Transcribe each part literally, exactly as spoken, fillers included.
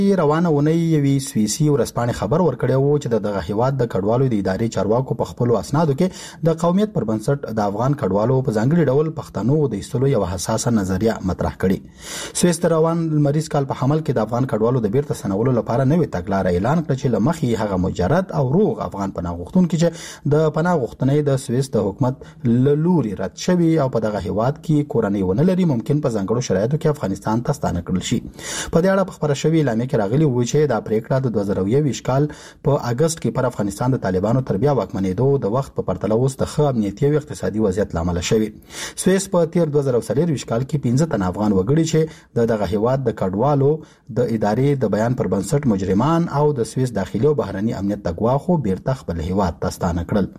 روانه ونی یوې سویسي ورځپاڼې خبر ورکړی و چې دغه هیواد د کډوالو د ادارې چارواکو په خپلو اسنادو کې د قومیت پر بنسټ د افغان کډوالو په ځانګړي ډول پښتنو د ایستلو یو حساسه نظریه مطرح کړې. سویس د روان لمریز کال په حمل کې د افغان کډوالو د بیرته ستنولو لپاره نوې تګلاره اعلان کړه چې له مخې هغه مجرد او روغ افغان پناه غوښتونکي چې د پناه غوښتنې د سویس د حکومت له لوري رد شوي او په دغه هیواد کې کورنۍ ونه لري ممکن په ځانګړو شرایطو کې افغانستان ته ستانه کړل شي. په دې اړه په خبره شوې اعلامیه کې راغلي و چې دا پریکړه د دوه زره یوویشت کال په اگست کې پر افغانستان د طالبانو تر بیا واکمنېدو د وخت په پرتله اوس د ښه امنیتي او اقتصادي وضعیت لامل شوی. سویس په تیر دوه زره څلورویشت کال کې پنځه تنه افغان وګړي چې د دغه هیواد د کډوالو د ادارې د بیان پر بنسټ مجرمان او د سویس داخلي او بهرني امنیت د ګواښو بیرته خپل هیواد ته ستانه کړل.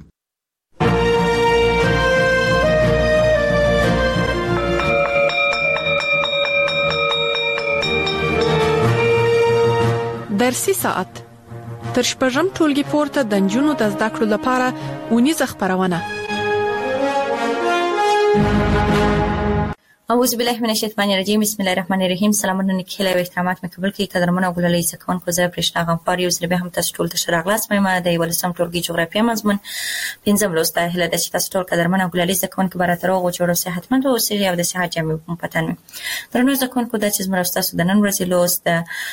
درسي ساعت تر شپږم ټولګي پورته د نجونو د زده کړو لپاره ونیزه خبرونه. اعوذ بالله من الشیطان الرجیم بسم الله الرحمن الرحیم. سلامونه نیکه او احترامات مې قبول کړئ قدرمن او ګلالي سکون کو زه پرشتہ غمخوار یو سره به هم تاسو ټول ته شراغلاس مې د ولسم ټولګي جغرافیه مضمون پنځم لوست هله د تاسو ټول قدرمن او ګلالي سکون کو براتر او جوړو صحتمند او سری او د صحت جامع په پتن درنو سکون کو د چې زموږ تاسو د نن ورځې لوست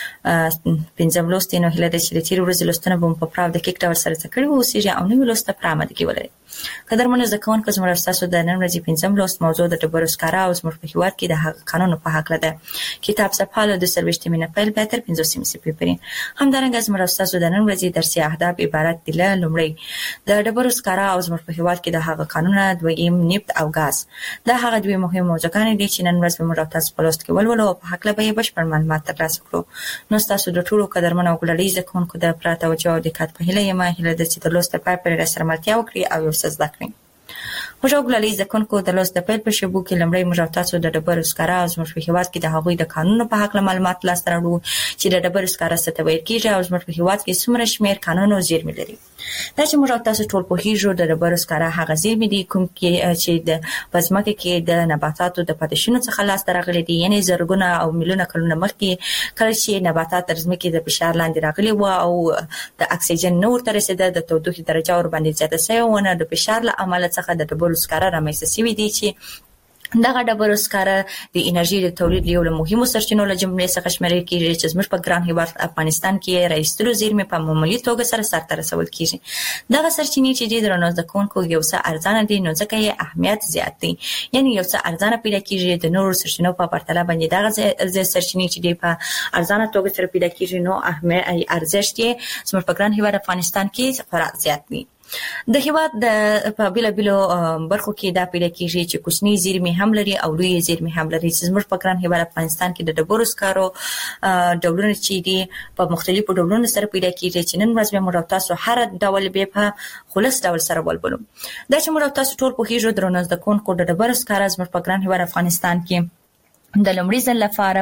پنځم لوست نو هله د چې تیر ورځې لوستنه بم په پراو د کیک ډول سره تکړه او سری او نو لوست پرامه د کې ولري. قدرمن زکون کو زموږ تاسو د نن ورځې پنځم لوست موضوع د ډبرو سکاره او زموږ په هیواد کې د قانون په حق لده. کتاب صفحه د سروشتي مینه پیل به تر پنځوسمې صفحې پورې همدارنګه زموږ تاسو د نن ورځې درسي اهداف عبارت دي له لومړی د ډبرو سکاره او زموږ په هیواد کې د هغه قانون دویم نفت او غاز دا هغه دوی مهم موضوعات دي چې نن ورځ موږ تاسو په لوست کې ولولو په حق لبه بشپړ معلومات ترلاسه کړو. نو تاسو د ټولو قدرمن او ګلالي زکون کو د پراته او جواب د کات په هله یمه هله د چې د لوست په پای سره ملتیا وکړي او یو څه زده کړئ. موږ ګلالي زکون کو د لوست په پیل شبو کې لمړی موږ تاسو د ډبرو سکاره او زموږ په هیواد کې د هغوی د قانون په حق معلومات لاس راوړو چې د ډبرو سکاره څه ته ویل کیږي او زموږ په هیواد کې څومره شمیر قانون او زیرمې لري. دا چې موږ تاسو ټول په هیجو د ډبرو سکاره هغه زیرمې دي کوم کې چې د پزماکه کې د نباتاتو د پاتشونو څخه لاس راغلي دي یعنی زرګونه او میلیونه کلونه مخکې کله چې نباتات تر ځمکې د فشار لاندې راغلي و او د اکسیجن نور تر رسیده د تودوخې درجه ور باندې زیاته شوی و نه د فشار له امله څخه د ډبرو سکاره رامنځته شوي دي چې دغه ډبرو سکاره د انرژي د تولید یو له مهمو سرچینو له جملې څخه شمیرل کیږي چې زموږ په ګران هیواد افغانستان کې راایستلو زیرمې په معمولی توګه سره سرته رسول کیږي. دغه سرچینې چې د رڼا ځکونکو یو څه ارزانه دي نو ځکه یې اهمیت زیات دی یعنی یو څه ارزانه پیدا کیږي د نورو سرچینو په پرتله باندې دغه سرچینې چې دی په ارزانه توګه سره پیدا کیږي نو اهمیت ارزښت یې زموږ په ګران هیواد افغانستان کې خورا زیات دی. د هیواد د په بیل بیلو برخو کې دا پیدا کیږي چې کوچنی زیرمې هم لري او لوی زیرمې هم لري چې زموږ په ګران هیواد افغانستان کې د ډبرو سکارو ډولونه چې دي په مختلفو ډولونو سره پیدا کیږي چې نن ورځ موږ تاسو هر ډول به په خلاص ډول سره ولولو. دا چې موږ تاسو ټول په هیجو درنه د کون کو د ډبرو سکارو زموږ په ګران هیواد افغانستان کې د لومړي ځل لپاره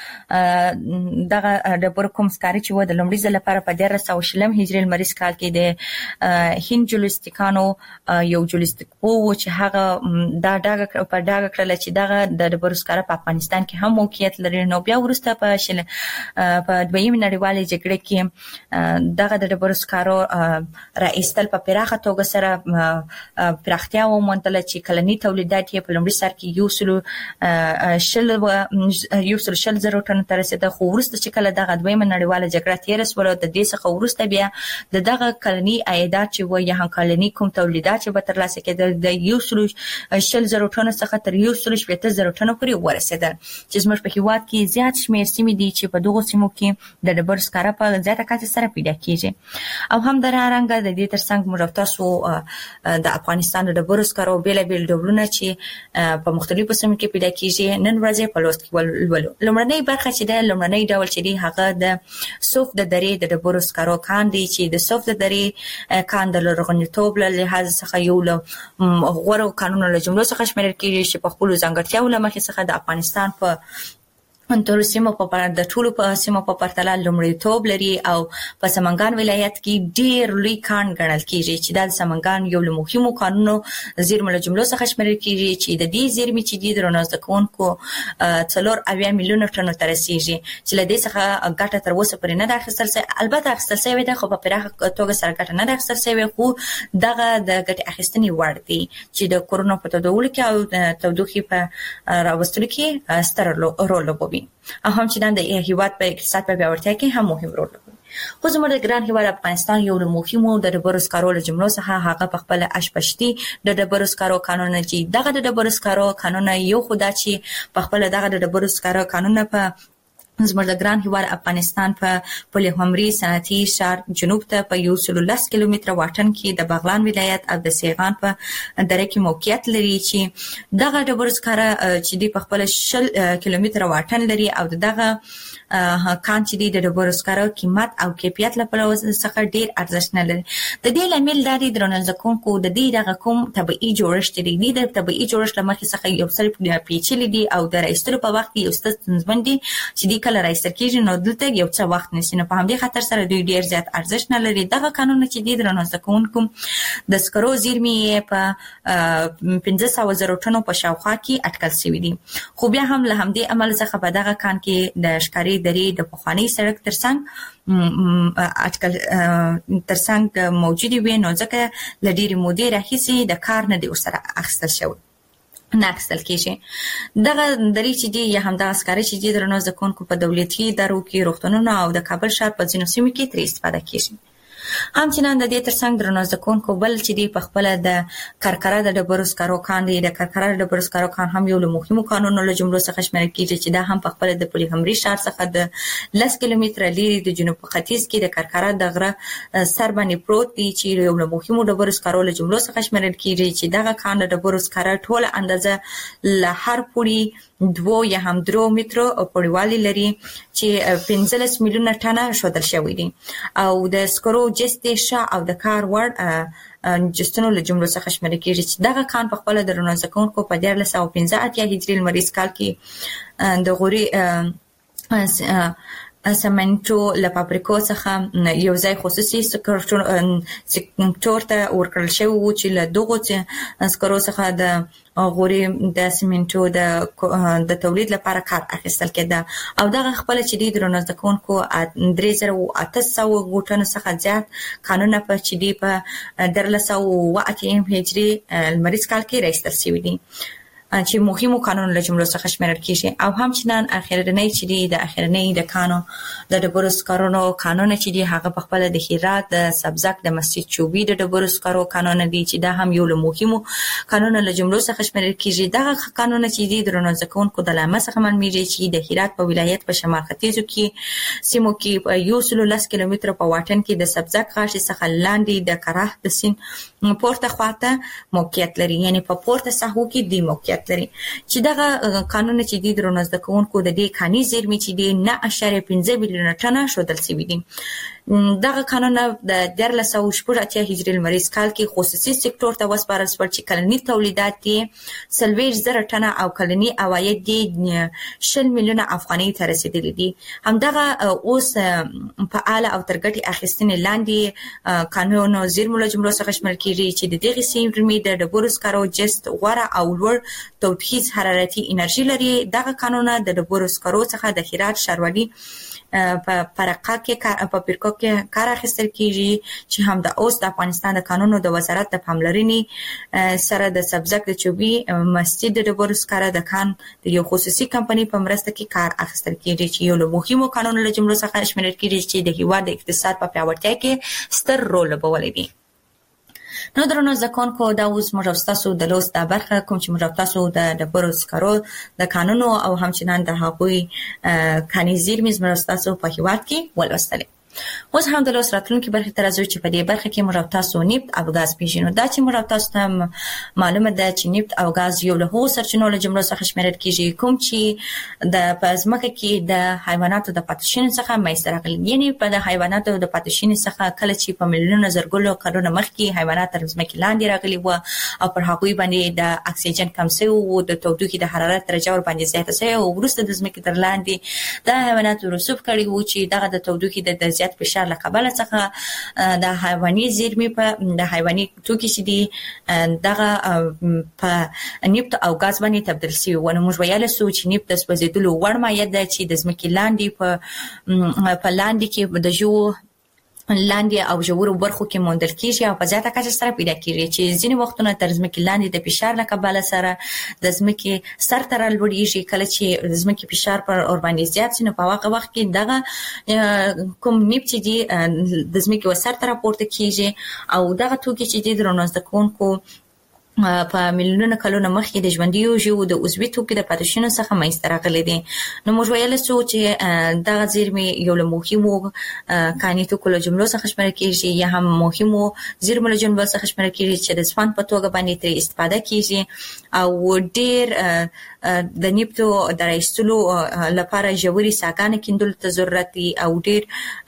په دغه ډبرو کوم سکاري چې و د لومړي ځل لپاره په دیارلس سوه شلم هجري لمریز کال کې د هند جولستیکانو یو جولستیک وو چې هغه دا ډاګه په ډاګه کړل چې دغه د ډبرو سکاره په افغانستان کې هم موقعیت لري. نو بیا وروسته په شل په دویمه نړیوالې جګړې کې دغه د ډبرو سکارو راایستل په پراخه توګه سره پراختیا وموندله چې کلنی تولیدات یې په لومړي سر کې یو سل شل یو سل شل زره ټن ته رسیده خو وروسته چې کله دغه دویمه نړیواله جګړه تېره شوله د دې څخه وروسته بیا د دغه کلني عایدات چې وایي هغه کلني کوم تولیدات چې به ترلاسه کېدل د یو سل شل زره ټن څخه تر یو سل شپېته زره ټن پورې ورسېدل چې زموږ په هیواد کې زیات شمېر سیمې دي چې په دغو سیمو کې د ډبرو سکاره په زیاته کچه سره پیدا کېږي او همدارنګه د دې ترڅنګ موږ تاسو د افغانستان د ډبرو سکارو بېلابېل ډولونه چې په مختلفو سیمو کې پیدا کېږي نن ورځ په لوست کې ولولو. لومړنۍ برخه چې د لومړنۍ ډول چې دی هغه د صوف د درې د ډبرو سکارو کان دی چې د صوف د درې کان د لرغونتوب له لحاظ څخه یو له غوره کانونو له جملو څخه شمیرل کېږي چې په خپلو ځانګړتیاوو له مخې څخه د افغانستان په انتر سیمو په د ټولو په سیمو په پرتله لومړیتوب لري او په سمنګان ولایت کې ډیر لوی کان ګڼل کیږي چې د سمنګان یو له مهمو کانونو زیرمو له جملو څخه شمیرل کیږي چې د دې زیرمې چې د درنځ کوونکو څلور اویا میلیونه ټنو تر رسیدي چې له دې څخه ګټه تر اوسه پرې نه ده اخیستل شوې. البته اخیستل شوې ده خو په پراخه توګه سره ګټه نه ده اخیستل شوې، خو دغه د ګټې اخیستنې وړ دي چې د کورونا په تداول کې او تودوخې په راوستلو کې ستر رول لوبوي او هم چې د هیواد په اقتصاد په پیاوړتیا کې هم مهم رول لري. خو زموږ د ګران هیواد افغانستان یو له مهمو د ډبرو سکرو له جملو څخه هغه په خپل اشپشتي د ډبرو سکرو قانون چې دغه د ډبرو سکرو قانون یو خدا چې په خپل دغه د ډبرو سکرو قانون په زموږ د ګران هیواد افغانستان په پولیهمري صنعتي ښار جنوب ته په یو سل لس کیلومتره واټن کې د بغلان ولایت او د سیغان په دره کې موقعیت لري چې دغه ډبرو سکرو چې د په خپل شل کیلومتره واټن لري او دغه کان چې د ډبرو سکرو قیمت او کیفیت لپاره څخه ډیر ارزښت نه لري. د دې لامل د دې درنځ کوونکو د دې دغه کوم طبيعي جوړښت دی د طبيعي جوړښت لمخې څخه یو څل پیچلي دي او د رئیسلو په وخت یو ستونزمن دي چې د کله رئیس کېږي نو دلته یو څه وخت نشي. نو په همدې خاطر سره دوی ډیر زیات ارزښت نه لري. دغه قانون چې د درنځ کوونکو د سکرو زیرمې په پنځه سوه زره ټنو په شاوخوا کې اټکل شوی دي. خو بیا هم له همدې عمل څخه په دغه کان کې د ښکاری درې د پخوانی سړک ترڅنګ اټکل ترڅنګ موجود وي، نو ځکه لډيري مودې راهیسي د کار نه دی ورسره اخیستل شوی نه اخیستل کېږي. دغه درې چې دی یا هم د عسکري چې دی درنځ کوونکو په دولتي ادارو کې روغتونونو او د کابل ښار په ځینو سیمو کې ترې استفاده کېږي. همچنان د دې ترڅنګ درنځ کوونکو بل چې دی په خپل د کرکره د ډبرو سکرو کان دی د کرکره د ډبرو سکرو کان هم یو له مهمو قانونو له جملو څخه شمیرل کېږي چې دا هم په خپل د پولیهمري ښار څخه د لس کیلومتره لري د جنوب ختیځ کې د کرکره د غره سر باندې پروت دی چې یو له مهمو ډبرو سکرو له جملو څخه شمیرل کېږي چې دغه کان د ډبرو سکرو ټول اندازه له هر پوړي دو یا هم درو مترو پوړیوالي لري چې پنځلس میلیونه ټنه شودل شوی دي او د سکرو جستې او د کار وړ جستونو له جملو څخه شمیرل کېږي چې دغه کان په خپل درنځ کوونکو په دیارلس سوه پنځه اتیا هجري لمریز کال کې د غوري سمنټو له فابریکو څخه یو ځای خصوصي سکتور ته ورکړل شوی و چې له دغو سکرو څخه د غوري د سمنټو د د تولید لپاره کار اخیستل کېده او دغه خپل چې د درنځ کوونکو درې زره اته سوه ګوټونو څخه زیات قانون په چې دی په دیارلس سوه اتیا هجري لمریز کال کې راایستل شوی دی چې مهمو قانون له جملو څخه شمیرل کېږي. او همچنان اخرنی چې دی د اخرنی د کانو د ډبرو سکرو قانون چې دی هغه په خپل د هرات د سبزک د مسجد چوبي د ډبرو سکرو قانون دی چې دا هم یو له مهمو قانون له جملو څخه شمیرل کېږي. دغه قانون چې دی درنځ کوونکو د لامه څخه معلومیږي چې د هرات په ولایت په شمال ختیځو کې سیمو کې په یو سل لس کیلومتره په واټن کې د سبزک غاښ څخه لاندې د کراه د سین پورته خواته موقعیت لري، یعنی په پورته ساحو کې دی موقعیت لري چې دغه قانون چې دی درنځ کوونکو د دې کاني زیرمې چې دی نه اشاریه پنځه میلیونه ټنه شودل شوی دي. دغه قانون د دیارلس سوه شپږ اتیا هجري لمریز کال کې خصوصي سکتور ته وسپارل شول چې کلني تولیدات یې څلوېښت زره ټنه او کلني عواید یې شل میلیونه افغانۍ ته رسیدلي دي. همدغه اوس فعال او تر ګټې اخیستنې لاندې قانون زیرمو له جملو څخه شمیرل کېږي چې د دغې سیمې د ډبرو سکرو جست غوره او لوړ تودوخیز حرارتي انرژي لري. دغه قانون د ډبرو سکرو څخه د هرات ښاروالي په پرقه کې په پرکو کې کار اخیستل کېږي چې هم د اوس د افغانستان د قانونو د وزارت د پاملرنې سره د سبزک د چوبي مسجد د ډبرو سکرو د کان د یو خصوصي کمپنۍ په مرسته کې کار اخیستل کېږي چې یو له مهمو قانونو له جملو څخه شمیرل کېږي چې د هیواد د اقتصاد په پیاوړتیا کې ستر رول لوبولی دی. نو درنو ځکونکو دا اوس موږ تاسو د لوست د برخه کوم چې موږ تاسو د ډبرو سکرو د قانونو او همچنان د هغوی کاني زیرمې موږ تاسو په هیواد کې ولوستل. اوس هم د لوس راتلونکي برخه تر ازو چې په دې برخه کې موږ تاسو نفت او غاز پیژنو. دا چې موږ تاسو ته معلومه ده چې نفت او غاز یو له هغو سرچینو له جملو څخه شمیرل کیږي کوم چې د پزماکه کې د حیواناتو د پاتشین څخه مېسته راغلي. یعنی په د حیواناتو د پاتشین څخه کله چې په میلیونونو زرګونو کلونو مخکې حیوانات تر ځمکې لاندې راغلي و او پر هغوی باندې د اکسیجن کم شوی او د تودوخې د حرارت درجه ور باندې زیاته شوی او وروسته د ځمکې تر لاندې د حیواناتو رسوب کړي وو چې دغه د تودوخې د زیات فشار له کبله څخه د حیواني زیرمې په د حیواني توکي چې دي دغه په نفت او غاز باندې تبدیل شوی و. نو موږ ویل سو چې نفت د سوځیدلو وړ مایع ده چې د ځمکې لاندې په په لاندې کې د جو لاندې او ژورو برخو کې موندل کیږي او په زیاته کچه سره پیدا کیږي چې ځینې وختونه تر ځمکې لاندې د فشار له کبله سره د ځمکې سر ته رالوړیږي. کله چې د ځمکې فشار پر اور باندې زیات شي نو په واقع وخت کې دغه کوم نفت چې دی د ځمکې وسر ته راپورته کیږي او دغه توکي چې دی درنو زده کوونکو په میلیونونو کلونو مخکې د ژوندیو ژوو د عضوي توکو د پاتشینو څخه مېسته راغلي دي. نو موږ ویل سو چې دغه زیرمې یو له مهمو کاني توکو له جملو څخه شمیرل کیږي یا هم مهمو زیرمو له جملو څخه شمیرل کیږي چې د ځوان په توګه باندې ترې استفاده کیږي او ډېر د نفټو د راایستلو لپاره ژورې څاګانې کیندل ته ضرورت دي او ډېر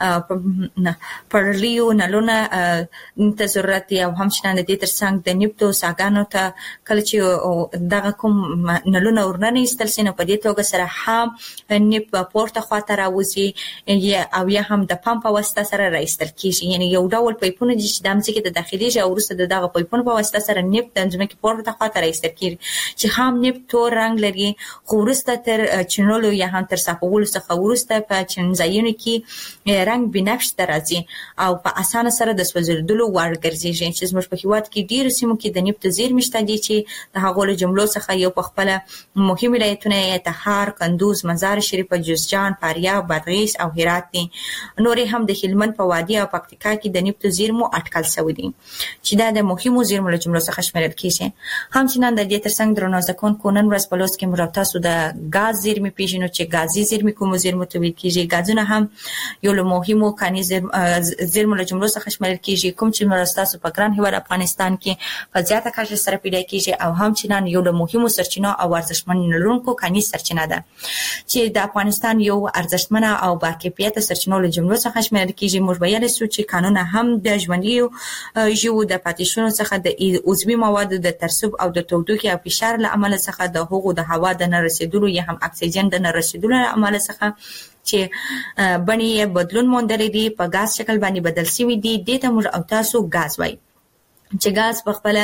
پرلیو نلونه ته ضرورت دي او همچنان د دې ترڅنګ د نفټو څاګانو ته کله چې دغه کوم نلونه ورننه ایستل سي نو په دې توګه سره هم نفت په پورته خواته راوځي او یا هم د پمپ په واسطه سره راایستل کیږي. یعنی یو ډول پیپونه دي چې د ځمکې د داخلي او وروسته د دغه پیپونو په واسطه سره نفت د ځمکې پورته خواته راایستل کیږي چې هم نفت تور رنګ لري خو وروسته تر چینولو یا هم تر صافولو څخه وروسته په چینځایونو کې رنګ بنفش ته راځي او په اسانه سره د سوځېدلو وړ ګرځي. چې زموږ په هیواد کې ډېر سیمو کې د نفت زیرمې شته دي چې د هغو له جملو څخه یو په خپله مهم ولایتونه یې تخار، کندوز، مزار شریف، جوزجان، فاریاب، بادغیس او هرات دي. نورې هم د هلمند په وادي او پکتیکا کې د نفت زیرمو اټکل شوي دي چې دا د مهمو زیرمو له جملو څخه شمیرل کیږي. همچنان د دې ترڅنګ درنو زده کوونکو نن ورځ په لوست کې موږ تاسو د غاز زیرمې پیژنو چې غازي زیرمې کومو زیرمو ته ویل کیږي. غازونه هم یو له مهمو کاني زیرمو له جملو څخه شمیرل کیږي کوم چې موږ تاسو په ګران هیواد افغانستان کې په زیاته کچه سره پیدا کیږي او همچنان یو له مهمو سرچینو او ارزښتمن لرونکو کاني سرچینه ده چې د افغانستان یو ارزښتمنه او باکیفیته سرچینو له جملو څخه شمیرل کیږي. موږ ویل سو چې قانون هم د ژوندیو ژوو د پاتشونو څخه د عضوي موادو د ترسب او د تودوخې او فشار له امله څخه د هغو د هوا د نه رسیدلو یا هم اکسیجن د نه رسیدلو له امله څخه چې بڼې بدلون موندلې دي په غاز شکل باندې بدل شوی دي. دې ته موږ او تاسو غاز وایي چې غاز په خپل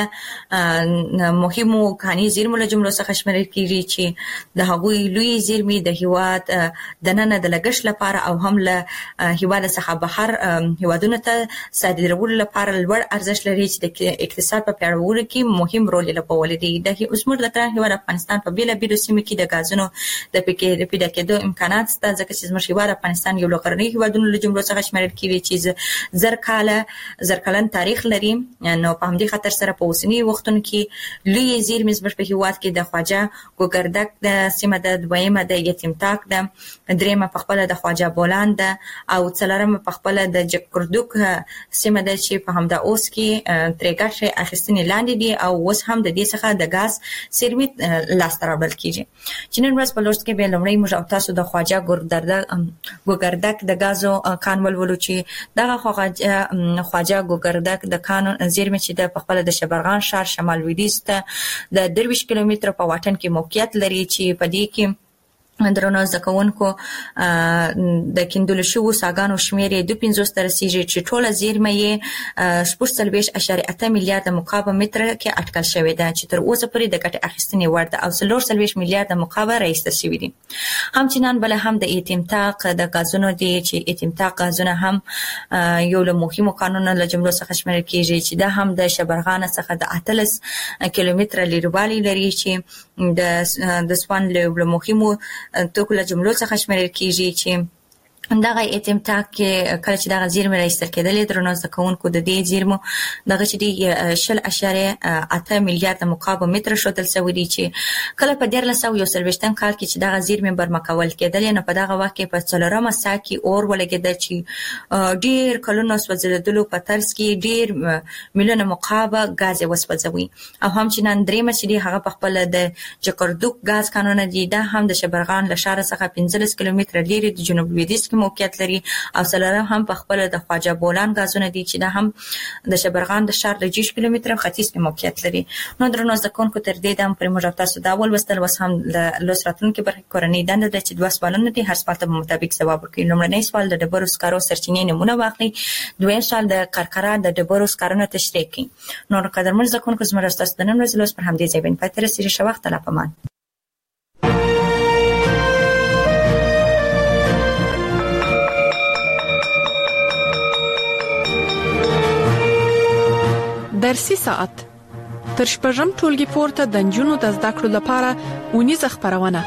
مهمو کاني زیرمو له جملو څخه شمیرل کیږي چې د هغوی لوی زیرمې د هیواد د نن د لګښت لپاره او هم له هیواد څخه بهر هیوادونو ته صادرولو لپاره لوړ ارزښت لري چې د اقتصاد په پیاوړتیا کې مهم رول لوبولی دی. د اوسمر د ګران هیواد افغانستان په بیل بیل سیمو کې د غازونو د پکې پیدا کېدو امکانات شته ځکه چې زموږ هیواد افغانستان یو لغړنی هیوادونو له جملو څخه شمیرل کیږي چې زر کاله زر کلن تاریخ لري. نو په همدې خاطر سره په اوسنی وختونو کې لوی زیرمې زموږ په هیواد کې د خواجه ګوګردک د سیمه د دویمه د یتیم تاک د دریمه په خپل د خواجه بولان د او څلورمه په خپل د جکردوک سیمه د چې په همدا اوس کې ترګټ اخیستنې لاندې دي او اوس هم د دې څخه د غاز سیرمې لاس ته راوړل کیږي. چې نن ورځ په لوست کې به لومړی موږ او تاسو د خواجه ګوګردک د غازو کان ولولو چې دغه خواجه خواجه ګوګردک د کان زیرمې چې د په خپل د شبرغان ښار شمال لویدیځ ته د درویش کیلومتره په واټن کې موقعیت لري چې په دې کې درنو زده کوونکو د کیندلو شویو څاګانو شمېر یې دوه پنځوس ته رسیږي چې ټوله زیرمه یې شپږ څلوېښت اعشاریه اته میلیارده مکعب متره کې اټکل شوې ده چې تر اوسه پورې د ګټې اخیستنې وړ ده او څلور څلوېښت میلیارده مکعب راایستل شوي دي. همچنان بله هم د یتیم تاق د غازونو دي چې یتیم تاق غازونه هم یو له مهمو کانونو له جملو څخه شمیرل کیږي چې دا هم د شبرغان څخه د اتلس کیلومتره لرېوالی لري چې د د سوان له مهمو توکو له جملو څخه شمیرل کیږي چې دغه اتمتاک کې کله چې دغه زیرمې راایستل کېدلې درنو زده کوونکو د دې زیرمو دغه چې دی شل اعشاریه اته میلیارډ مکعب متر شوتل سوي دي چې کله په دیارلس سوه یو څلوېښتم کال کې چې دغه زیرمې برمکول کېدلې نو په دغه وخت کې په څلورمه ساه کې اور ولګېده چې ډېر کلونه سوځېدلو په ترڅ کې ډېر میلیونه مکعب غاز وسوځوي او هم چې نن درېمه چې دی هغه په خپل د جکردوک غاز کانونه دي دا هم د شبرغان له ښار څخه پنځلس کیلومتره لري د جنوب لویدیځ موقعیت لري او څلورم هم په خپل د خواجه بولان غازونه دي چې دا هم د شبرغان د ښار د جیش کیلومتره ختیځ کې موقعیت لري. نو درنو زده کوونکو تر دې دم پر موږ تاسو دا ول وستل وس هم د لوس راتلونکو برخه کورنۍ دنده د چې دوه سوالونه دي، هر سوال ته مطابق جواب ورکړئ. لومړنی سوال د ډبرو سکارو سرچینې نمونه واخلئ، دویم سوال د کرکره د ډبرو سکارونه تشریح کړئ. نو قدرمن زده کوونکو زموږ تاسو د نن ورځې لوس پر همدې ځای باندې پاتې رسېږي. ښه وخت لا پمان. درسي ساعت تر شپږم ټولګي پورته د نجونو د زده کړو لپاره ونیزه خبرونه.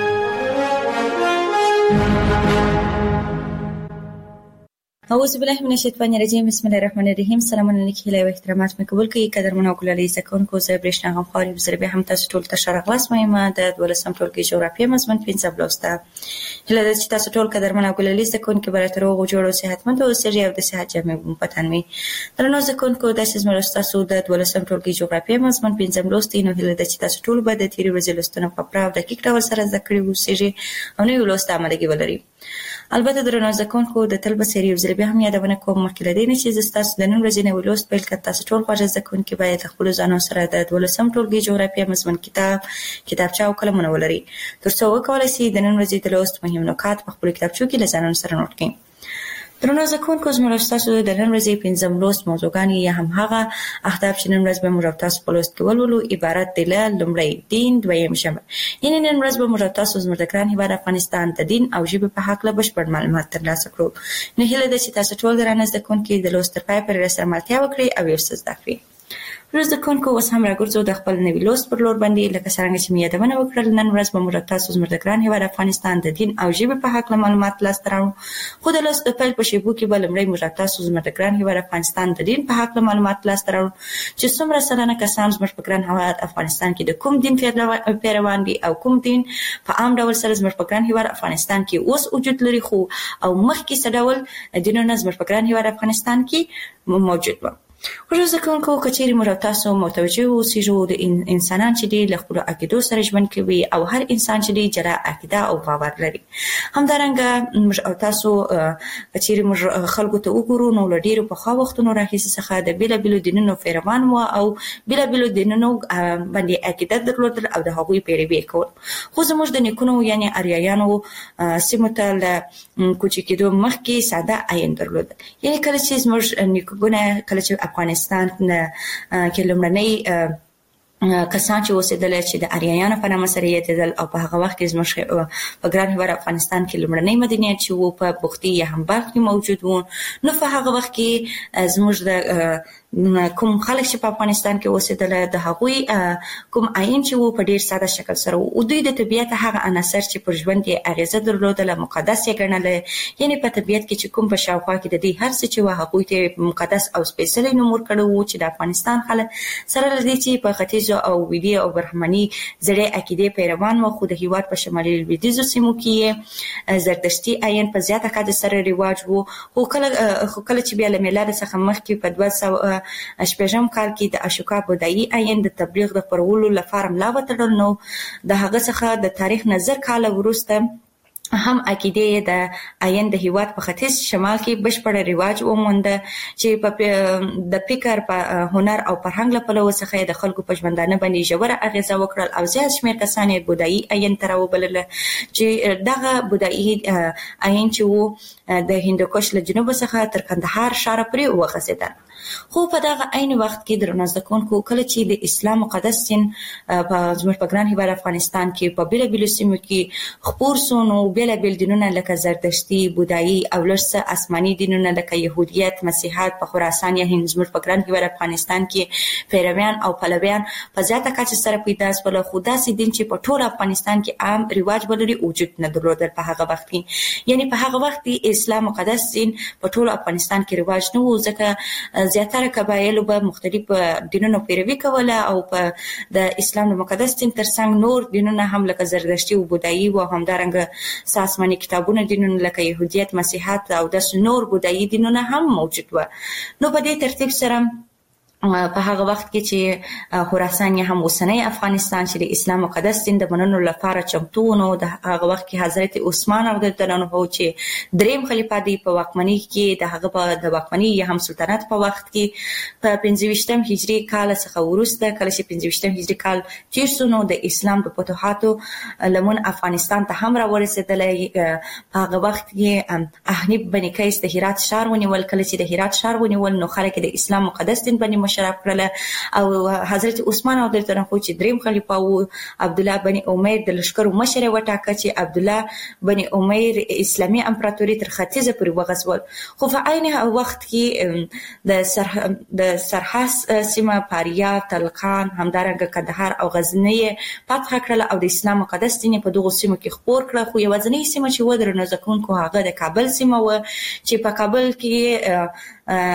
اعوذ بالله من الشیطان الرجیم. بسم الله الرحمن الرحیم. سلام علیکم و احترامات مې قبول کړئ. قدرمن او ګلالي زکونکو زه برېښنا غم خوري بزر به هم تاسو ټول ته شرغلاس مې د دولسم ټولګي جغرافیه مضمون پنځه بلوسته. هله د تاسو ټول قدرمن او ګلالي زکونکو براتر او جوړو صحتمند او سړي او د صحت جامع پتن می. درنو زکونکو د سیمه تاسو د دولسم ټولګي جغرافیه مضمون پنځه بلوسته نو هله د تاسو ټول به د تیری ورځې لستونه په پراو دقیق ډول سره ذکر وسیږي او نو لوسته عملي ولري. البته درنو زکونکو د تل بسری وزر به هم یادونه کوم مخکې لدی چې تاسو د نن ورځې نو لوست پیل کړئ. تاسو ټول خوښ زکونکو باید خپل ځانو سره د دولسم ټولګي جغرافیه مضمون کتاب کتابچه او قلمونه ولري ترڅو وکولای شئ د نن ورځې د لوست مهم نکات په خپل کتابچو کې لزانو سره نوٹ کړئ. درنو زکونکو زموږ تاسو د نن ورځې پنځم لوست موضوعګان یا هم هغه اهداف چې نن ورځ به موږ تاسو په لوست کې ولولو عبارت دي له لومړی دین، دویم ژبه. یعنی نن ورځ به موږ تاسو زموږ د ګران هیواد افغانستان د دین او ژبې په حق له بشپړ معلومات ترلاسه کړو. نه هیله ده چې تاسو ټول درنه زکونکو د لوست په پای پورې سره ملتیا وکړئ او یو څه زده کړئ. روز د کونکو اوس هم راګرځو د خپل نوي لوست پر لور باندې لکه څنګه چې مې یادونه وکړل. نن ورځ به موږ تاسو زموږ د ګران هیواد افغانستان د دین او ژبې په حق له معلومات لاسته راوړو. خو د لوست د پیل په شیبو کې به لومړی موږ تاسو زموږ د ګران هیواد افغانستان د دین په حق له معلومات لاسته راوړو چې څومره سلنه کسان زموږ په ګران هیواد افغانستان کې د کوم دین پیروان دي او کوم دین په عام ډول سره زموږ په ګران هیواد افغانستان کې اوس وجود لري خو او مخکې څه ډول دینونه زموږ په ګران هیواد افغانستان کې موجود و. خو زکونکو کچېری موږ تاسو متوجه اوسئ د انسانان چې دی له خپل عقیدو سره ژوند کوي او هر انسان چې دی جلا عقیده او باور لري. همدارنګه موږ تاسو کچېری موږ خلکو ته وګورو نو لډیرو په خوا وختونو راهیسې څخه د بیل بیل دینونو پیروان و او بیل بیل دینونو باندې عقیده درلودل او د هغوی پیروي کول. خو زموږ د نیکونو یعنی اریایانو سیمه ته له کوچ کېدو مخکې ساده عین درلودل. یعنی کله چې زموږ نیکونه کله چې افغانستان کې لومړنۍ کسان چې اوسېدل چې د اریایانو په نامه سره یادېدل او په هغه وخت کې زموږ په ګران هیواد افغانستان کې لومړنۍ مدنیت چې وو په بختي یا هم بلخ کې موجود وو. نو په هغه وخت کې زموږ د کوم خلک چې په افغانستان کې اوسېدل د هغوی کوم عین چې وو په ډیر ساده شکل سره او دوی د طبیعت هغه عناصر چې پر ژوند یې اغیزه درلودله مقدس یې ګڼل. یعنی په طبیعت کې چې کوم په شاوخوا کې د دې هر څه چې وو هغوی ته مقدس او سپیڅلی نوم ورکړی وو چې د افغانستان خلک سره له دې چې په ختیځ او ویدي او برهمني زړې عقیدې پیروان وو خو د هیواد په شمالي لویدیځو سیمو کې زردشتي عین په زیاته کچه سره رواج وو. خو کله خو کله چې بیا له میلاد څخه مخکې په دوه سوه شپږم کال کې د اشوکا بودایي عین د تبلیغ د خپرولو لپاره ملا وتړل. نو د هغه څخه د تاریخ نظر کال وروسته هم عقیده د عین د هیواد په ختیځ شمال کې بشپړ رواج وموند چې په د فکر په هنر او فرهنګ له پلوه څخه د خلکو په ژوندانه باندې ژوره اغیزه وکړل او زیات شمېر کسان یې بودایي عین ته راوبلل چې دغه بودایي عین چې وو د هندوکش له جنوب څخه تر کندهار ښار پورې وغځېدل. خو په دغه عین وخت کې درنو زده کوونکو کله چې د اسلام مقدس دین په زموږ په ګران هیواد افغانستان کې په بیل بیل سیمو کې خپور سو نو بیل بیل دینونه لکه زردشتي، بودایی او لرسه آسماني دینونه لکه يهودیت، مسیحیت په خراسان یا هند زموږ په ګران هیواد افغانستان کې پیرویان او پلویان په زیاته کچه سره پیدا شول. خو داسې دین چې په ټول افغانستان کې عام رواج ولري وجود نه درلود په هغه وخت کې. یعنی په هغه وخت کې اسلام مقدس دین په ټول افغانستان کې رواج نه و، ځکه زیاتره قبایلو به مختلف دینونو پیروي کوله او په د اسلام مقدس دین ترڅنګ نور دینونه هم لکه زردشتي او بودایی او همدارنګه آسماني کتابونه دینونه لکه يهودیت، مسیحیت او د نور بودایی دینونه هم موجود و. نو په دې ترتیب سره په هغه وخت کې چې خراسان یا هم اوسنۍ افغانستان چې د اسلام مقدس دین د منلو لپاره چمتو نو د هغه وخت کې حضرت عثمان رضی الله عنه چې دریم خلیفہ دی په واکمنۍ کې د هغه په د واکمنۍ یا هم سلطنت په وخت کې په پنځه ویشتم هجری کال څخه وروسته کله چې پنځه ویشتم هجری کال تیر شو نو د اسلام د فتوحاتو لمن افغانستان ته هم راورسېدلی. په هغه وخت کې احنیف بن قیس د هرات ښار ونیول. کله چې د هرات ښار ونیول نو خلک د اسلام مقدس دین باندې شراب کړل او حضرت عثمان او د طرفو چې دریم خلیفہ او عبد الله بن عمر د لشکرو مشر وټاکه چې عبد الله بن عمر اسلامي امپراتوري تر ختیځه پورې وغځول. خو په عین وخت کې د سرح د سرحاس سیمه فاریاب، تلقان، همدارنګه کندهار او غزنی فتح کړل او د اسلام مقدس دین په دغه سیمو کې خپور کړ. خو یوازینی سیمه چې ودر نه ځکونکو هغه د کابل سیمه و چې په کابل کې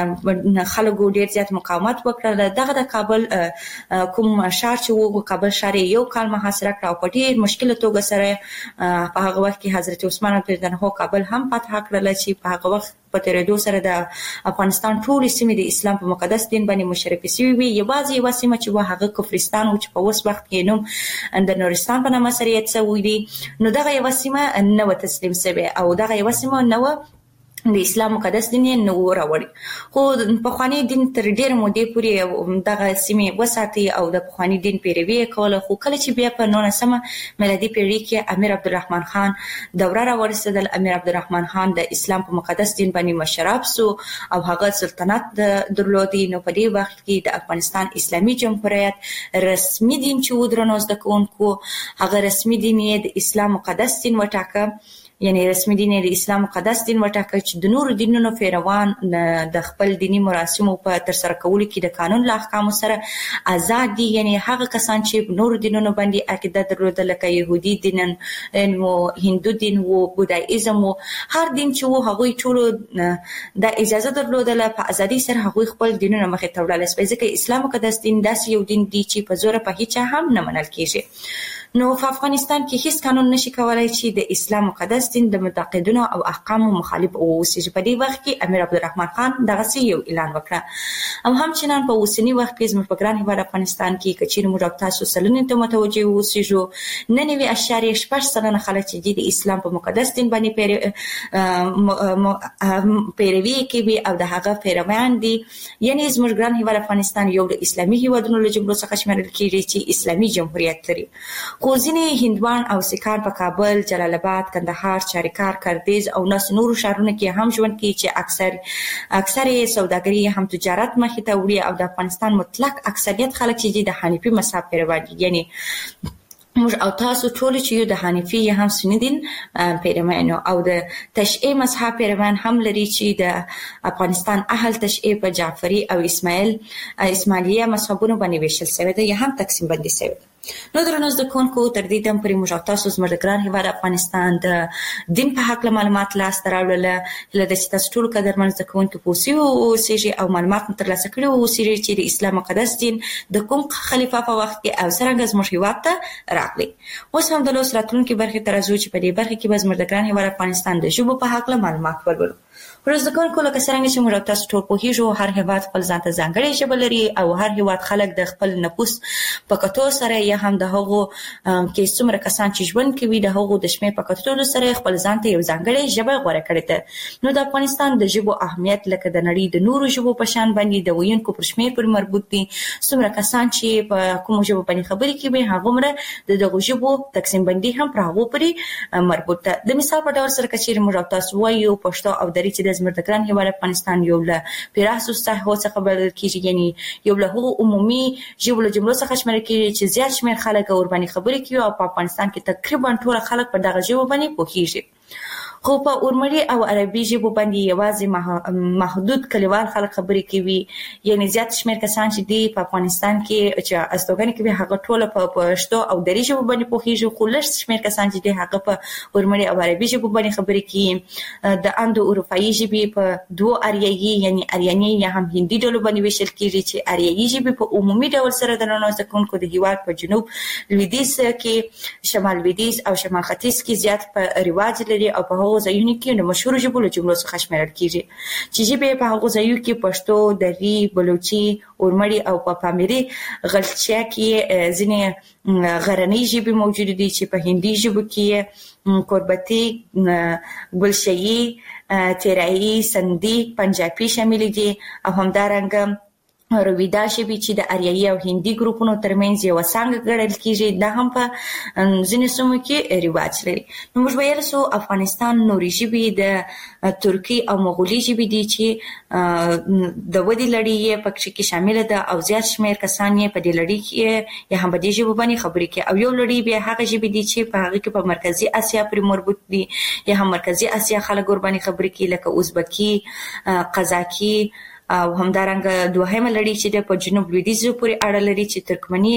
خلکو ډیر زیات مقاومت وکړل. دغه د کابل کوم شهر چې وو کابل شهر یو کال محاصره کړ او په ډیر مشکل توګه سره په هغه وخت کې حضرت عثمان رضی الله عنه کابل هم فتح کړل چې په هغه وخت په تیریدو سره د افغانستان ټول سیمې د اسلام په مقدس دین باندې مشرفې شوې وي. یوازې یو سیمه چې وه هغه کفرستان و چې په اوس وخت کې نوم د نورستان په نامه سره یاد شوی دی. نو دغه یو سیمه نه و تسلیم شوې او دغه یو سیمه نه و د اسلام مقدس دین نه وراوړي. خو په خواني دین تر ډیر مودې پورې دغه سیمې وساتي او د خواني دین پیروي کوله. خو کله چې بیا په نولسمه میلادي پیړۍ کې امیر عبدالرحمن خان دوره راورسېدل، امیر عبدالرحمن خان د اسلام په مقدس دین باندې مشرف سو او هغه سلطنت درلودي. نو په دې وخت کې د افغانستان اسلامي جمهوریت رسمي دین چې ودرنو زده کوونکو هغه رسمي دین یې د اسلام مقدس دین وټاکه. یعنی رسمي دین د اسلام مقدس دین وټاکل چې د نورو دینونو پیروان د خپل دینی مراسمو په تر سره کولو کې د قانون له احکامو سره آزاد دي. یعنی هغه کسان چې نورو دینونو باندې عقیده درلوده لکه يهودي دین او هندو دین او بودایزم او هر دین چې وو هغه ټول د اجازه درلوده په ازادي سره هغه خپل دینونه مخې ته وړل. ځکه اسلام مقدس دین داسې یو دین دی چې په زور په هیڅ هم نه منل کیږي. نو په افغانستان کې هیڅ قانون نشي کولای چې د اسلام مقدس دین د متعقدونو او احکامو مخالف اوسي. په دې وخت کې امیر عبدالرحمن خان دغه یو اعلان وکړ او همچنان په اوسنی وخت کې زموږ په ګران هیواد افغانستان کې کچیر موږ تاسو سلنې ته متوجه اوسېږو ننوي اشاریه شپږ سلنه خلک چې د اسلام په مقدس دین باندې پیروي کوي او د هغه پیروان دي. یعنی زموږ ګران هیواد افغانستان یو د اسلامي هیوادونو له جملو څخه شمیرل کیږي چې اسلامي جمهوریت لري. خو ځینې هندوان او سکان په کابل، جلال آباد، کندهار، چاریکار، کردیز او ناس نورو ښارونو کې هم ژوند کوي چې اکثر اکثر سوداګري هم تجارت مخې ته وړي او د افغانستان مطلق اکثریت خلک چې د حنیفي مذهب پیروان دي. یعنی موږ او تاسو ټول چې یو د حنیفي یا هم سنی دین پیروان او د تشیع مذهب پیروان هم لري چې د افغانستان اهل تشیع په جعفری او اسماعیل اسماعیلیه مذهبونو باندې ویشل شوی دی یا هم تقسیم بندي شوی دی. نو درنو زده کوونکو تر دې دم پورې موږ تاسو زموږ د ګران هیواد افغانستان د دین په حق معلومات لاسته راوړل. هله د تاسو ټول قدرمن زده کوونکو په اوسېږي او سیجی او معلومات ترلاسه کړي او سیجی چې د اسلام مقدس دین د کوم خلیفہ په وخت کې او څنګه زموږ هیواد ته راغلی. اوس هم د لوس راتلونکي برخې ترازو چې په دې برخه کې به زموږ د ګران هیواد افغانستان د ژبو په حق معلومات ورکړو. ورځ د کوونکو لکه څنګه چې موږ تاسو ټول پوهیږو هر هیواد خپل ځان ته ځانګړې ژبه لري او هر هیواد خلک د خپل نفوس په کتو سره یا هم د هغو کې څومره کسان چې ژوند کوي د هغو د شمېر په کتو سره خپل ځان ته یو ځانګړې ژبه غوره کړې ده. نو د افغانستان د ژبو اهمیت لکه د نړۍ د نورو ژبو په شان باندې د ویونکو پر شمېر پورې مربوط دي. څومره کسان چې په کومو ژبو باندې خبرې کوي هغومره د دغو ژبو تقسیم بندي هم پر هغو پورې مربوط ده. د مثال په ډول سره که چیرې موږ تاسو وایو پښتو او دري چې د زموږ د ګران هیواد افغانستان یو له پراخو ساحو څخه بلل کیږي، یعنی یو له هغو عمومي ژبو له جملو څخه شمیرل کیږي چې زیات شمېر خلک ور باندې خبرې کوي او په افغانستان کې تقریبا ټول خلک په دغه ژبه باندې پوهیږي. خو په اورمړي او عربي ژبو باندې یوازې محدود کلیوال خلک خبرې کوي، یعنی زیات شمېر کسان چې دی په افغانستان کې چې استوګنې کوي هغه ټول په پښتو او دري ژبو باندې پوهیږي، خو لږ شمېر کسان چې دی هغه په اورمړي او عربي ژبو باندې خبرې کوي. د اندو اروپایي ژبې په دوه اریایي یعنی اریانی یا هم هندي ډول باندې ویشل کیږي چې اریایي ژبې په عمومي ډول سره د نړۍ زکونکو د هیواد په جنوب لویدیځ کې، شمال لویدیځ او شمال ختیځ کې زیات په رواج لري او په هغو ځایونو کې د مشهور ژبو له جملو څخه شمیرل کیږي چې ژبې په هغو ځایونو کې پښتو، دري، بلوچي، اورمړي او په پامیري غلچیا کې ځینې غرنۍ ژبې موجود دي چې په هندي ژبو کې کوربتی، ګلشیي، تیرایی، سندي، پنجابي شامل دي او همدارنګه رویدا ژبې چې د اریایي او هندي ګروپونو ترمنځ یو څنګه ګڼل کیږي، دا هم په ځینې سیمو کې رواج لري. نو موږ ویل سو افغانستان نوري ژبې د ترکی او مغولي ژبې دي چې د ودی لړۍ یې پکې کې شامل ده او زیات شمېر کسان یې په دې لړۍ کې یا هم په دې ژبه باندې خبرې کوي، او یو لړۍ بیا هغه ژبې دي چې په هغه کې په مرکزی اسیا پورې مربوط دي یا هم مرکزی اسیا خلک ور باندې خبرې کوي لکه ازبکی، قزاقي او همدارنګه دوهمه لړۍ چې د په جنوب لویدیځ پورې اړه لري چې ترکمني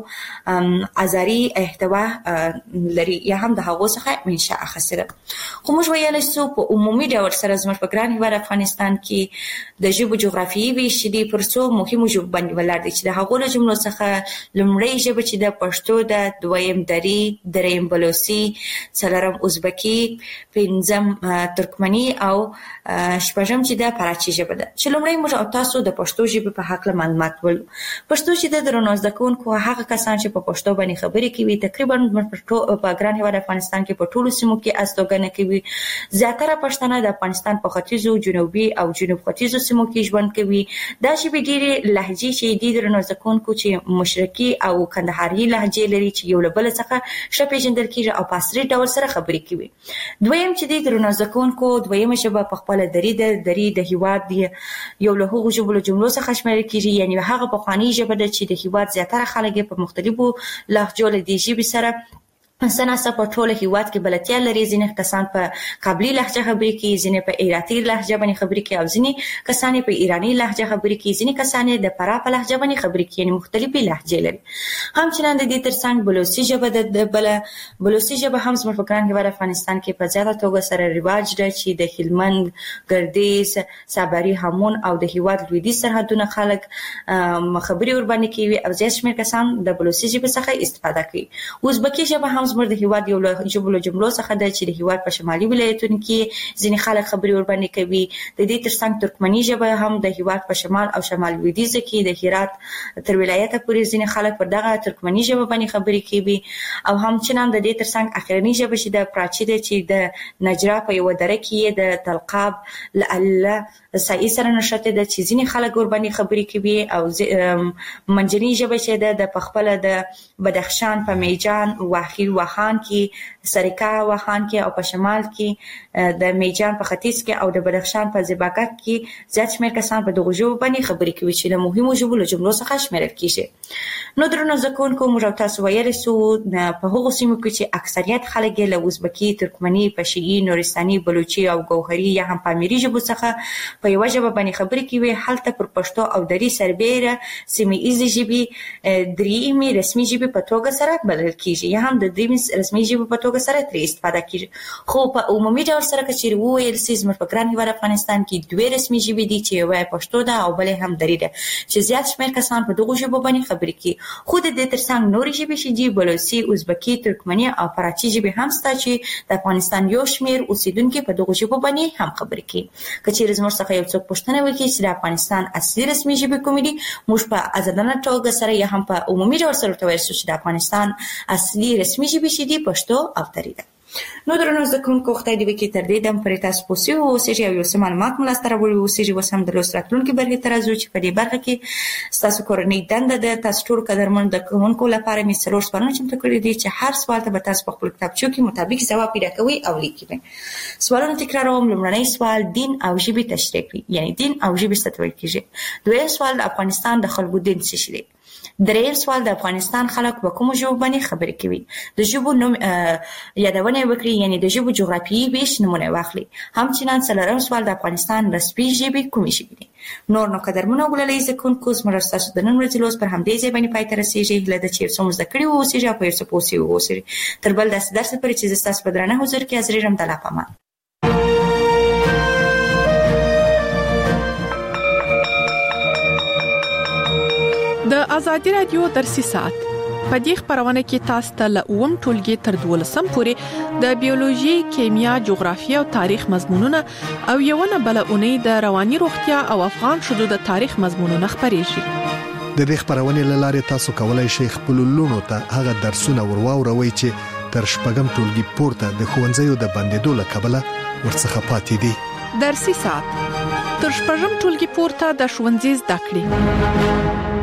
او ازاري احتوا لري یا هم د هغو څخه منشأ اخیسته. خو موږ ویل چې په عمومي ډول سره زموږ په ګران هیواد افغانستان کې د ژبو جغرافیایي ویش دي پر څو مهمو ژبو باندې ولاړ دي چې د هغو له جملو څخه لومړی ژبه چې د پښتو ده، دویم دري، دریم بلوچي، څلورم ازبکی، پنځم ترکمني او شپږم چې د فارسي ژبه ده. چې لومړی موږ او تاسو د پښتو ژبې په حق له معلومات ولرو. پښتو چې د درنو زده کوونکو هغه کسان چې په پښتو باندې خبرې کوي تقریبا په ګران هیواد افغانستان کې په ټولو سیمو کې استوګنه کوي. زیاتره پښتانه د افغانستان په ختیځو، جنوبي او جنوب ختیځو سیمو کې ژوند کوي. دا ژبې ډېرې لهجې چې د درنو زده کوونکو چې مشرقي او کندهاري لهجې لري چې یو له بل څخه ښه پیژندل کیږي او په عصري ډول سره خبرې کوي. دویم چې د درنو زده کوونکو دویمه ژبه په خپل دري د دري د هیواد دی یو له هغو ژبو له جملو څخه شمیرل کیږي، یعنی هغه پخوانۍ ژبه ده چې د هیواد زیاتره خلک په مختلفو لهجو له دې ژبې سره سناسه په ټول هیواد کې بلدتیا لري. ځینې کسان په قابلی لهجه خبرې کوي، ځینې په ایراتي لهجه باندې خبرې کوي او ځینې کسان په ایرانی لهجه خبرې کوي، ځینې کسان د فراه په لهجه باندې خبرې کوي، یعنی مختلفې لهجې لري. همچنان د دې ترڅنګ بلوچي ژبه د بل بلوچي ژبه هم زموږ په ګران هیواد افغانستان کې په زیاته توګه سره رواج ده چې د هلمند، ګردیز، صابري، همون او د هیواد لویدیځ سرحدونه خلک خبرې ور باندې کوي او زیات شمېر کسان د بلوچي ژبې څخه استفاده کوي. ازبکی ژبه هم زموږ د هیواد یو له ژبو له جملو څخه ده چې د هیواد په شمالي ولایتونو کې ځینې خلک خبرې ور باندې کوي. د دې ترڅنګ ترکمني ژبه هم د هیواد په شمال او شمال لویدیځ کې د هرات تر ولایته پورې ځینې خلک پر دغه ترکمني ژبه باندې خبرې کوي. او همچنان د دې ترڅنګ اخرنی ژبه چې د پراچی ده چې د نجرا په یو دره کې د تلقاب لاله سایي سره نشته ده چې ځینې خلک ور باندې خبرې کوي. او منځنۍ ژبه چې ده د پخپله د بدخشان په میجان، واخیل واخان کې، سرکا واخان کې او په شمال کې د میجان په ختیځ کې او د بدخشان په زیباکک کې زیات شمېر کسان په دغو ژبو باندې خبرې کوي چې له مهمو ژبو له جملو څخه شمیرل کیږي. نو درنو زده کوونکو موږ او تاسو ویلی سو په هغو سیمو کې چې اکثریت خلک یې له ازبکي، ترکمني، پشیي، نورستاني، بلوچي او ګوهري یا هم پامیري ژبو څخه په یوه ژبه باندې خبرې کوي. هلته پر پښتو او دري سربیره سیمه ایزې ژبې درېیمې رسمي ژبې په توګه سره بلل کیږي یا هم د درېیمې رسمي ژبې په توګه سره ترې استفاده کیږي. خو په عمومي ډول سره که چیرې وویل سي زموږ په ګران هیواد افغانستان کې دوې رسمي ژبې دي چې یوه یې پښتو ده او بله هم دري ده چې زیات شمېر کسان په دغو ژبو باندې خبرې کوي. خو د دې ترڅنګ نورې ژبې چې دي بلوچي، ازبکي، ترکمني او فارسي ژبې هم شته چې د افغانستان یو شمېر اوسیدونکي په دغو ژبو باندې هم خبرې کوي. که چیرې زموږ څخه یو څوک پوښتنه وکړي چې د افغانستان اصلي رسمي ژبې کومې دي، موږ په ازادانه توګه سره یا هم په عمومي ډول سره ورته ویل سو چې د افغانستان اصلي رسمي ژبې چې دي پښتو او دري ده. نو درنو زده کوونکو خدای دې وکړي تر دې دم پرې تاسو پوه سوي واوسېږئ او یو څه معلومات مو لاسته راوړي واوسېږي. اوس هم د لوست راتلونکي برخې ته راځو چې په دې برخه کې ستاسو کورنۍ دنده ده. تاسو ټولو قدرمنو زده کوونکو لپاره مې څلور سوالونه چمتو کړي دي چې هر سوال ته به تاسو په خپلو کتابچو کې مطابق ځواب پیدا کوئ او لیکئ. سوالونه تکراروم. لومړنی سوال دین او ژبې تشریح کړئ، یعنی دین او ژبې څه ته ویل کېږي. دویم سوال د افغانستان د خلکو دین څه شی دی. دریم سوال د افغانستان خلک په کوم ژبه باندې خبرې کوي. د ژبو نوم یادونه وکړي، یعنی د ژبو جغرافیایي ویش نمونه واخلي. همچنان څلورم سوال د افغانستان رسمي ژبې کومې ژبې دي. نور نو قدرمنو ګلالۍ زکونکو زموږ تاسو د نن ورځې لوست پر همدې ځای باندې پای ته رسیږي. هیله ده چې څه مو زده کړي اوسئ او په یو څه پوه شوي اوسئ. تر بل داسې درس پورې چې زه ستاسو په درانه حضور کې حاضر یم. د الله په امان. د ازادي رادیو درسي ساعت په دې خبرونه کې تاسو ته له اوم ټولګي تر دولسم پورې د بیولوژي، کیمیا، جغرافیه او تاریخ مضمونونه او یوونه بل اونۍ د رواني روغتیا او افغان شذو د تاریخ مضمونونه خبرېږي. د دې خبرونه لاره تاسو کولای شئ خپل لونو ته هغه درسونه ورواوروي چې تر شپږم ټولګي پورته د ښوونځیو د بندیدو له کبله ورڅخه پاتې دي. درسي ساعت تر شپږم ټولګي پورته د ښوونځي زده کړې.